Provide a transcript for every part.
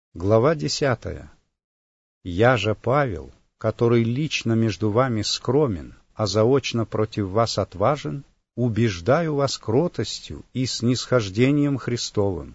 Глава 10. «Я же Павел, который лично между вами скромен, а заочно против вас отважен, убеждаю вас кротостью и снисхождением Христовым.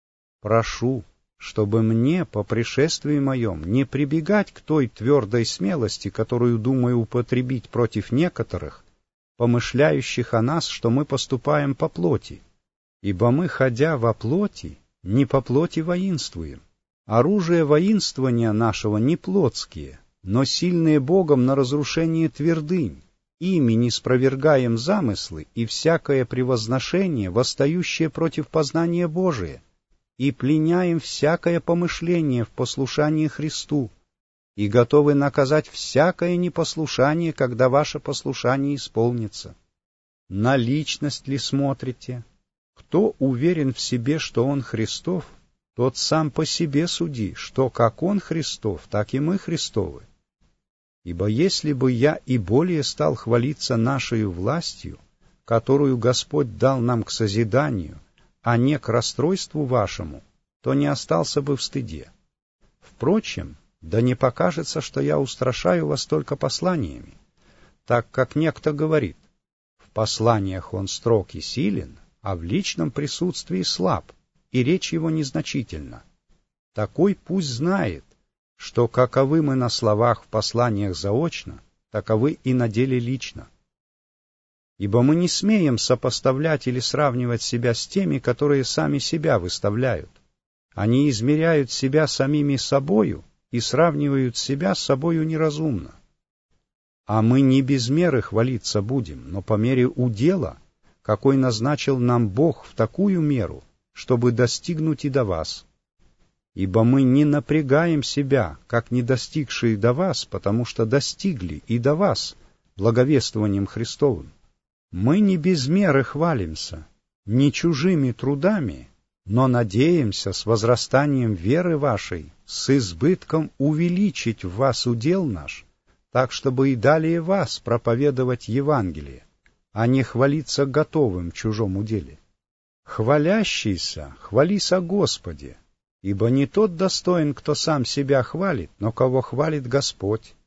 Прошу, чтобы мне по пришествии моем не прибегать к той твердой смелости, которую думаю употребить против некоторых, помышляющих о нас, что мы поступаем по плоти, ибо мы, ходя во плоти, не по плоти воинствуем. Оружие воинствования нашего не плотские, но сильные Богом на разрушение твердынь, ими не спровергаем замыслы и всякое превозношение, восстающее против познания Божия, и пленяем всякое помышление в послушании Христу, и готовы наказать всякое непослушание, когда ваше послушание исполнится. На личность ли смотрите? Кто уверен в себе, что он Христов, тот сам по себе суди, что как он Христов, так и мы Христовы. Ибо если бы я и более стал хвалиться нашею властью, которую Господь дал нам к созиданию, а не к расстройству вашему, то не остался бы в стыде. Впрочем, да не покажется, что я устрашаю вас только посланиями, так как некто говорит: в посланиях он строг и силен, а в личном присутствии слаб, и речь его незначительна. Такой пусть знает, что каковы мы на словах в посланиях заочно, таковы и на деле лично. Ибо мы не смеем сопоставлять или сравнивать себя с теми, которые сами себя выставляют. Они измеряют себя самими собою и сравнивают себя с собою неразумно. А мы не без меры хвалиться будем, но по мере удела, какой назначил нам Бог в такую меру, чтобы достигнуть и до вас. Ибо мы не напрягаем себя, как не достигшие до вас, потому что достигли и до вас благовествованием Христовым. Мы не без меры хвалимся, не чужими трудами, но надеемся с возрастанием веры вашей, с избытком увеличить в вас удел наш, так, чтобы и далее вас проповедовать Евангелие, а не хвалиться готовым в чужом уделе. Хвалящийся, хвались о Господе, ибо не тот достоин, кто сам себя хвалит, но кого хвалит Господь.